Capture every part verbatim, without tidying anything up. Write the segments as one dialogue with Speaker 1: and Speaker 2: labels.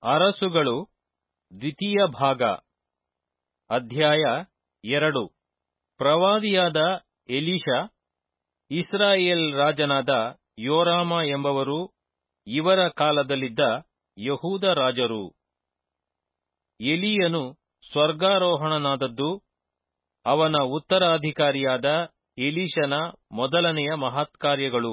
Speaker 1: ಅರಸುಗಳು ದ್ವಿತೀಯ ಭಾಗ ಅಧ್ಯಾಯ ಎರಡು. ಪ್ರವಾದಿಯಾದ ಎಲೀಷ, ಇಸ್ರಾಯೇಲ್ ರಾಜನಾದ ಯೋರಾಮ ಎಂಬವರು ಇವರ ಕಾಲದಲ್ಲಿದ್ದ ಯಹೂದ ರಾಜರು. ಎಲೀಯನು ಸ್ವರ್ಗಾರೋಹಣನಾದದ್ದು ಅವನ ಉತ್ತರಾಧಿಕಾರಿಯಾದ ಎಲೀಷನ ಮೊದಲನೆಯ ಮಹತ್ಕಾರ್ಯಗಳು.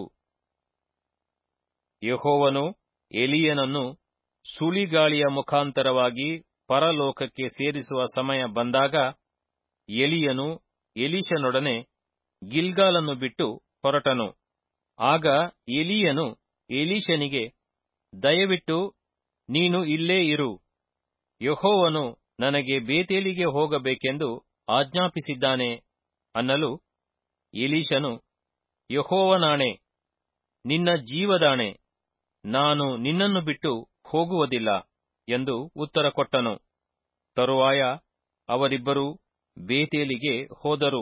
Speaker 1: ಯೆಹೋವನು ಎಲೀಯನನ್ನು ಸುಳಿಗಾಳಿಯ ಮುಖಾಂತರವಾಗಿ ಪರಲೋಕಕ್ಕೆ ಸೇರಿಸುವ ಸಮಯ ಬಂದಾಗ ಎಲೀಯನು ಎಲೀಷನೊಡನೆ ಗಿಲ್ಗಾಲನ್ನು ಬಿಟ್ಟು ಹೊರಟನು. ಆಗ ಎಲೀಯನು ಎಲೀಷನಿಗೆ, ದಯವಿಟ್ಟು ನೀನು ಇಲ್ಲೇ ಇರು, ಯೆಹೋವನು ನನಗೆ ಬೇತೇಲಿಗೆ ಹೋಗಬೇಕೆಂದು ಆಜ್ಞಾಪಿಸಿದ್ದಾನೆ ಅನ್ನಲು, ಎಲೀಷನು, ಯೆಹೋವನಾಣೆ, ನಿನ್ನ ಜೀವದಾಣೆ, ನಾನು ನಿನ್ನನ್ನು ಬಿಟ್ಟು ಹೋಗುವುದಿಲ್ಲ ಎಂದು ಉತ್ತರ ಕೊಟ್ಟನು. ತರುವಾಯ ಅವರಿಬ್ಬರೂ ಬೇತೇಲಿಗೆ ಹೋದರು.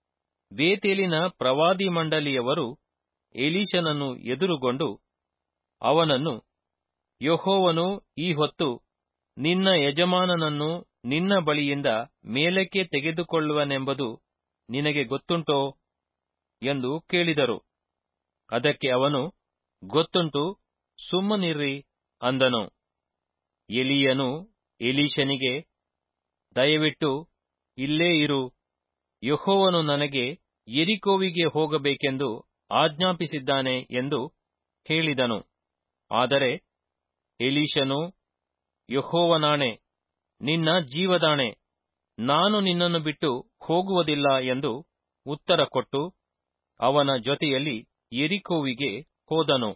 Speaker 1: ಬೇತೇಲಿನ ಪ್ರವಾದಿ ಮಂಡಳಿಯವರು ಎಲೀಷನನ್ನು ಎದುರುಗೊಂಡು ಅವನನ್ನು, ಯೆಹೋವನು ಈ ಹೊತ್ತು ನಿನ್ನ ಯಜಮಾನನನ್ನು ನಿನ್ನ ಬಳಿಯಿಂದ ಮೇಲಕ್ಕೆ ತೆಗೆದುಕೊಳ್ಳುವನೆಂಬುದು ನಿನಗೆ ಗೊತ್ತುಂಟೋ ಎಂದು ಕೇಳಿದರು. ಅದಕ್ಕೆ ಅವನು, ಗೊತ್ತುಂಟು, ಸುಮ್ಮನಿರ್ರಿ ಅಂದನು. ಎಲೀಯನು ಎಲೀಷನಿಗೆ, ದಯವಿಟ್ಟು ಇಲ್ಲೇ ಇರು, ಯೆಹೋವನು ನನಗೆ ಯೆರಿಕೋವಿಗೆ ಹೋಗಬೇಕೆಂದು ಆಜ್ಞಾಪಿಸಿದ್ದಾನೆ ಎಂದು ಹೇಳಿದನು. ಆದರೆ ಎಲೀಷನು, ಯೆಹೋವನಾಣೆ, ನಿನ್ನ ಜೀವದಾಣೆ, ನಾನು ನಿನ್ನನ್ನು ಬಿಟ್ಟು ಹೋಗುವುದಿಲ್ಲ ಎಂದು ಉತ್ತರ ಕೊಟ್ಟು ಅವನ ಜೊತೆಯಲ್ಲಿ ಯೆರಿಕೋವಿಗೆ ಹೋದನು.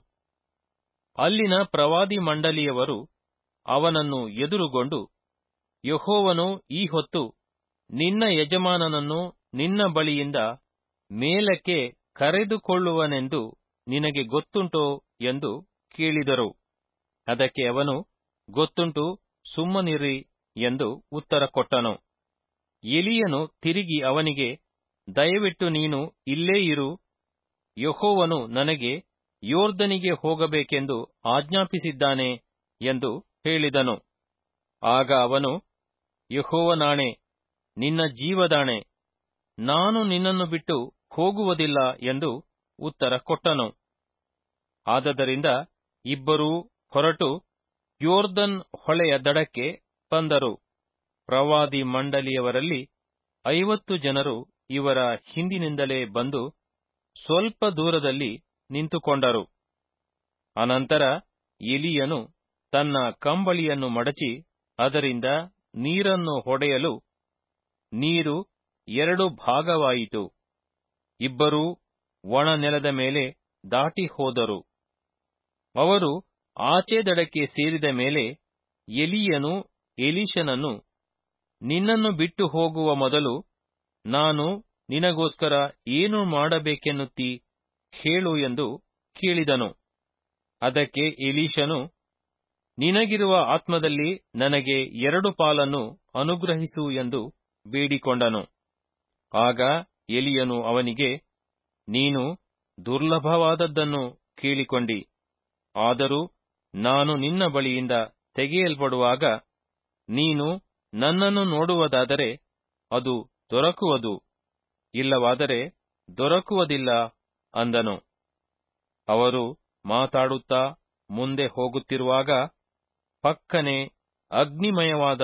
Speaker 1: ಅಲ್ಲಿನ ಪ್ರವಾದಿ ಮಂಡಳಿಯವರು ಅವನನ್ನು ಎದುರುಗೊಂಡು, ಯೆಹೋವನು ಈ ಹೊತ್ತು ನಿನ್ನ ಯಜಮಾನನನ್ನು ನಿನ್ನ ಬಳಿಯಿಂದ ಮೇಲಕ್ಕೆ ಕರೆದುಕೊಳ್ಳುವನೆಂದು ನಿನಗೆ ಗೊತ್ತುಂಟೋ ಎಂದು ಕೇಳಿದರು. ಅದಕ್ಕೆ ಅವನು, ಗೊತ್ತುಂಟು, ಸುಮ್ಮನಿರ್ರಿ ಎಂದು ಉತ್ತರ ಕೊಟ್ಟನು. ಎಲೀಯನು ತಿರುಗಿ ಅವನಿಗೆ, ದಯವಿಟ್ಟು ನೀನು ಇಲ್ಲೇ ಇರು, ಯೆಹೋವನು ನನಗೆ ಯೊರ್ದನಿಗೆ ಹೋಗಬೇಕೆಂದು ಆಜ್ಞಾಪಿಸಿದ್ದಾನೆ ಎಂದು ಹೇಳಿದನು. ಆಗ ಅವನು, ಯೆಹೋವನಾಣೆ, ನಿನ್ನ ಜೀವದಾಣೆ, ನಾನು ನಿನ್ನನ್ನು ಬಿಟ್ಟು ಹೋಗುವುದಿಲ್ಲ ಎಂದು ಉತ್ತರ ಕೊಟ್ಟನು. ಆದದರಿಂದ ಇಬ್ಬರೂ ಹೊರಟು ಯೊರ್ದನ್ ಹೊಳೆಯ ದಡಕ್ಕೆ ಬಂದರು. ಪ್ರವಾದಿ ಮಂಡಳಿಯವರಲ್ಲಿ ಐವತ್ತು ಜನರು ಇವರ ಹಿಂದಿನಿಂದಲೇ ಬಂದು ಸ್ವಲ್ಪ ದೂರದಲ್ಲಿ ನಿಂತುಕೊಂಡರು. ಅನಂತರ ಎಲೀಯನು ತನ್ನ ಕಂಬಳಿಯನ್ನು ಮಡಚಿ ಅದರಿಂದ ನೀರನ್ನು ಹೊಡೆಯಲು ನೀರು ಎರಡು ಭಾಗವಾಯಿತು. ಇಬ್ಬರೂ ಒಣ ನೆಲದ ಮೇಲೆ ದಾಟಿ ಹೋದರು. ಅವರು ಆಚೆ ದಡಕ್ಕೆ ಸೇರಿದ ಮೇಲೆ ಎಲೀಯನು ಎಲೀಷನನ್ನು, ನಿನ್ನನ್ನು ಬಿಟ್ಟು ಹೋಗುವ ಮೊದಲು ನಾನು ನಿನಗೋಸ್ಕರ ಏನು ಮಾಡಬೇಕೆನ್ನುತ್ತೀ ಹೇಳು ಎಂದು ಕೇಳಿದನು. ಅದಕ್ಕೆ ಎಲೀಷನು, ನಿನಗಿರುವ ಆತ್ಮದಲ್ಲಿ ನನಗೆ ಎರಡು ಪಾಲನ್ನು ಅನುಗ್ರಹಿಸು ಎಂದು ಬೇಡಿಕೊಂಡನು. ಆಗ ಎಲೀಯನು ಅವನಿಗೆ, ನೀನು ದುರ್ಲಭವಾದದ್ದನ್ನು ಕೇಳಿಕೊಂಡಿ, ಆದರೂ ನಾನು ನಿನ್ನ ಬಳಿಯಿಂದ ತೆಗೆಯಲ್ಪಡುವಾಗ ನೀನು ನನ್ನನ್ನು ನೋಡುವುದಾದರೆ ಅದು ದೊರಕುವುದು, ಇಲ್ಲವಾದರೆ ದೊರಕುವುದಿಲ್ಲ ಅಂದನು. ಅವರು ಮಾತಾಡುತ್ತಾ ಮುಂದೆ ಹೋಗುತ್ತಿರುವಾಗ ಪಕ್ಕನೆ ಅಗ್ನಿಮಯವಾದ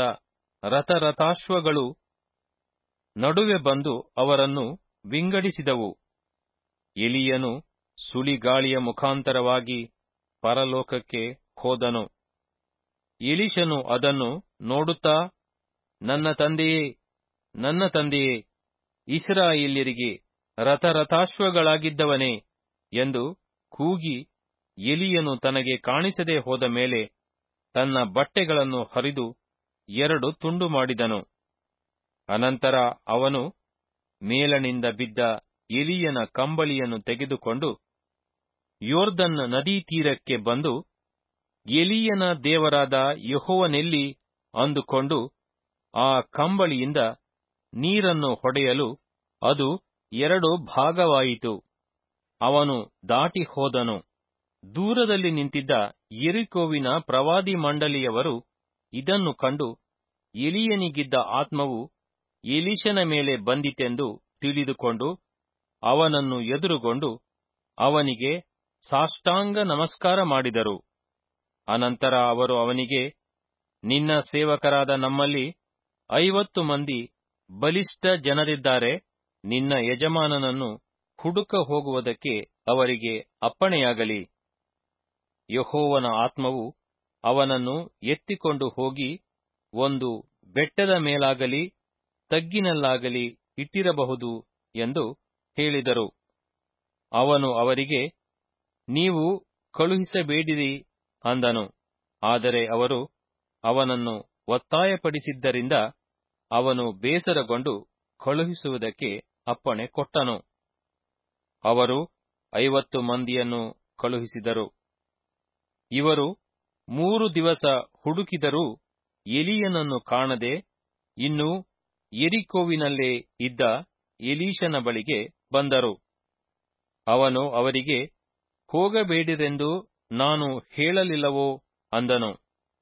Speaker 1: ರಥರಥಾಶ್ವಗಳು ನಡುವೆ ಬಂದು ಅವರನ್ನು ವಿಂಗಡಿಸಿದವು. ಎಲೀಯನು ಸುಳಿಗಾಳಿಯ ಮುಖಾಂತರವಾಗಿ ಪರಲೋಕಕ್ಕೆ ಹೋದನು. ಎಲೀಷನು ಅದನ್ನು ನೋಡುತ್ತಾ, ನನ್ನ ತಂದೆಯೇ, ನನ್ನ ತಂದೆಯೇ, ಇಸ್ರಾಯೇಲ್ಯರಿಗೆ ರಥರಥಾಶ್ವಗಳಾಗಿದ್ದವನೇ ಎಂದು ಕೂಗಿ, ಎಲೀಯನು ತನಗೆ ಕಾಣಿಸದೆ ಹೋದ ಮೇಲೆ ತನ್ನ ಬಟ್ಟೆಗಳನ್ನು ಹರಿದು ಎರಡು ತುಂಡು ಮಾಡಿದನು. ಅನಂತರ ಅವನು ಮೇಲನಿಂದ ಬಿದ್ದ ಎಲೀಯನ ಕಂಬಳಿಯನ್ನು ತೆಗೆದುಕೊಂಡು ಯೊರ್ದನ್ ನದೀ ತೀರಕ್ಕೆ ಬಂದು, ಎಲೀಯನ ದೇವರಾದ ಯೆಹೋವನೆಲ್ಲಿ ಅಂದುಕೊಂಡು ಆ ಕಂಬಳಿಯಿಂದ ನೀರನ್ನು ಹೊಡೆಯಲು ಅದು ಎರಡು ಭಾಗವಾಯಿತು. ಅವನು ದಾಟಿ ಹೋದನು. ದೂರದಲ್ಲಿ ನಿಂತಿದ್ದ ಯೆರಿಕೋವಿನ ಪ್ರವಾದಿ ಮಂಡಳಿಯವರು ಇದನ್ನು ಕಂಡು ಎಲೀಯನಿಗಿದ್ದ ಆತ್ಮವು ಎಲೀಷನ ಮೇಲೆ ಬಂದಿತೆಂದು ತಿಳಿದುಕೊಂಡು ಅವನನ್ನು ಎದುರುಗೊಂಡು ಅವನಿಗೆ ಸಾಷ್ಟಾಂಗ ನಮಸ್ಕಾರ ಮಾಡಿದರು. ಅನಂತರ ಅವರು ಅವನಿಗೆ, ನಿನ್ನ ಸೇವಕರಾದ ನಮ್ಮಲ್ಲಿ ಐವತ್ತು ಮಂದಿ ಬಲಿಷ್ಠ ಜನರಿದ್ದಾರೆ, ನಿನ್ನ ಯಜಮಾನನನ್ನು ಹುಡುಕ ಹೋಗುವುದಕ್ಕೆ ಅವರಿಗೆ ಅಪ್ಪಣೆಯಾಗಲಿ. ಯೆಹೋವನ ಆತ್ಮವು ಅವನನ್ನು ಎತ್ತಿಕೊಂಡು ಹೋಗಿ ಒಂದು ಬೆಟ್ಟದ ಮೇಲಾಗಲಿ ತಗ್ಗಿನಲ್ಲಾಗಲಿ ಇಟ್ಟಿರಬಹುದು ಎಂದು ಹೇಳಿದರು. ಅವನು ಅವರಿಗೆ, ನೀವು ಕಳುಹಿಸಬೇಡಿರಿ ಅಂದನು. ಆದರೆ ಅವರು ಅವನನ್ನು ಒತ್ತಾಯಪಡಿಸಿದ್ದರಿಂದ ಅವನು ಬೇಸರಗೊಂಡು ಕಳುಹಿಸುವುದಕ್ಕೆ ಅಪ್ಪಣೆ ಕೊಟ್ಟನು. ಅವರು ಐವತ್ತು ಮಂದಿಯನ್ನು ಕಳುಹಿಸಿದರು. ಇವರು ಮೂರು ದಿವಸ ಹುಡುಕಿದರೂ ಎಲೀಯನನ್ನು ಕಾಣದೆ ಇನ್ನೂ ಯೆರಿಕೋವಿನಲ್ಲೇ ಇದ್ದ ಎಲೀಷನ ಬಳಿಗೆ ಬಂದರು. ಅವನು ಅವರಿಗೆ, ಹೋಗಬೇಡಿರೆಂದು ನಾನು ಹೇಳಲಿಲ್ಲವೋ ಅಂದನು.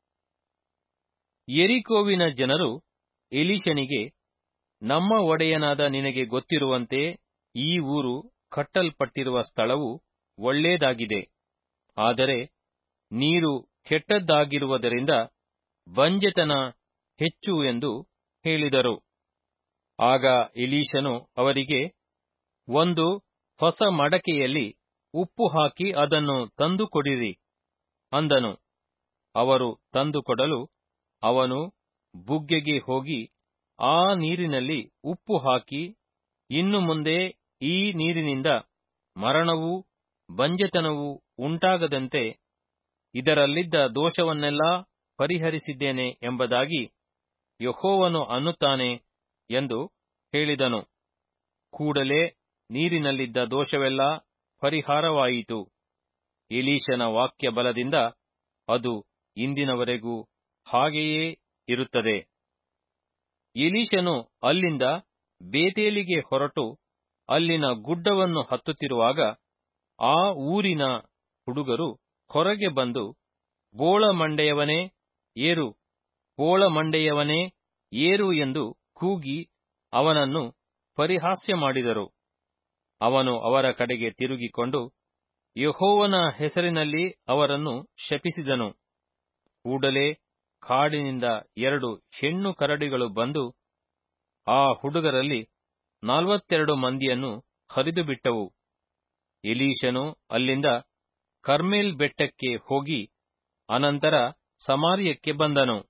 Speaker 1: ಯೆರಿಕೋವಿನ ಜನರು ಎಲೀಷನಿಗೆ, ನಮ್ಮ ಒಡೆಯನಾದ ನಿನಗೆ ಗೊತ್ತಿರುವಂತೆ ಈ ಊರು ಕಟ್ಟಲ್ಪಟ್ಟಿರುವ ಸ್ಥಳವು ಒಳ್ಳೇದಾಗಿದೆ, ಆದರೆ ನೀರು ಕೆಟ್ಟದ್ದಾಗಿರುವುದರಿಂದ ಬಂಜೆತನ ಹೆಚ್ಚು ಎಂದು ಹೇಳಿದರು. ಆಗ ಎಲೀಷನು ಅವರಿಗೆ, ಒಂದು ಹೊಸ ಮಡಕೆಯಲ್ಲಿ ಉಪ್ಪು ಹಾಕಿ ಅದನ್ನು ತಂದುಕೊಡಿರಿ ಅಂದನು. ಅವರು ತಂದುಕೊಡಲು ಅವನು ಬುಗ್ಗೆಗೆ ಹೋಗಿ ಆ ನೀರಿನಲ್ಲಿ ಉಪ್ಪು ಹಾಕಿ, ಇನ್ನು ಮುಂದೆ ಈ ನೀರಿನಿಂದ ಮರಣವೂ ಬಂಜೆತನವೂ ಉಂಟಾಗದಂತೆ ಇದರಲ್ಲಿದ್ದ ದೋಷವನ್ನೆಲ್ಲಾ ಪರಿಹರಿಸಿದ್ದೇನೆ ಎಂಬುದಾಗಿ ಯೆಹೋವನು ಅನ್ನುತ್ತಾನೆ ಎಂದು ಹೇಳಿದನು. ಕೂಡಲೇ ನೀರಿನಲ್ಲಿದ್ದ ದೋಷವೆಲ್ಲಾ ಪರಿಹಾರವಾಯಿತು. ಎಲೀಷನ ವಾಕ್ಯ ಬಲದಿಂದ ಅದು ಇಂದಿನವರೆಗೂ ಹಾಗೆಯೇ ಇರುತ್ತದೆ. ಎಲೀಷನು ಅಲ್ಲಿಂದ ಬೇತೇಲಿಗೆ ಹೊರಟು ಅಲ್ಲಿನ ಗುಡ್ಡವನ್ನು ಹತ್ತುತ್ತಿರುವಾಗ ಆ ಊರಿನ ಹುಡುಗರು ಹೊರಗೆ ಬಂದು, ಬೋಳಮಂಡೆಯವನೇ ಏರು, ಬೋಳಮಂಡೆಯವನೇ ಏರು ಎಂದು ಕೂಗಿ ಅವನನ್ನು ಪರಿಹಾಸ್ಯ ಮಾಡಿದರು. ಅವನು ಅವರ ಕಡೆಗೆ ತಿರುಗಿಕೊಂಡು ಯೆಹೋವನ ಹೆಸರಿನಲ್ಲಿ ಅವರನ್ನು ಶಪಿಸಿದನು. ಕೂಡಲೇ ಕಾಡಿನಿಂದ ಎರಡು ಹೆಣ್ಣು ಕರಡಿಗಳು ಬಂದು ಆ ಹುಡುಗರಲ್ಲಿ ನಲವತ್ತೆರಡು ಮಂದಿಯನ್ನು ಹರಿದುಬಿಟ್ಟವು. ಎಲೀಷನು ಅಲ್ಲಿಂದ ಕರ್ಮೆಲ್ ಬೆಟ್ಟಕ್ಕೆ ಹೋಗಿ ಅನಂತರ ಸಮಾರ್ಯಕ್ಕೆ ಬಂದನು.